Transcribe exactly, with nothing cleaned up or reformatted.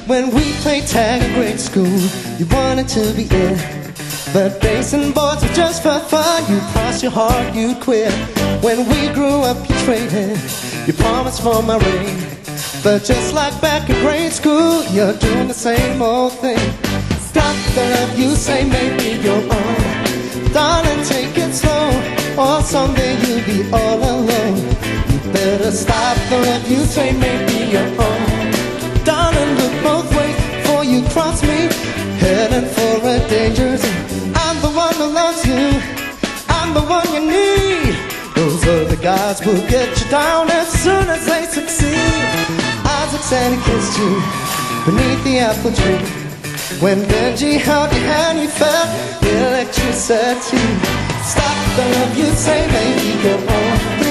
When we played tag in grade school, you wanted to be it, but racing boards were just for fun. You crossed your heart, you'd quit. When we grew up, you traded your promise for my ring. But just like back in grade school, you're doing the same old thing. Stop the love you say may be your own. Darling, take it slow, or someday you'll be all alone. You better stop the love you say may be your own. Darling, look both ways before you cross me, heading for a danger zone. I'm the one who loves you, I'm the one you need. Those other guys will get you down as soon as they succeed. Isaac said he kissed you beneath the apple tree. When Benji held your hand, you felt electricity. Stop the love you say may be your own.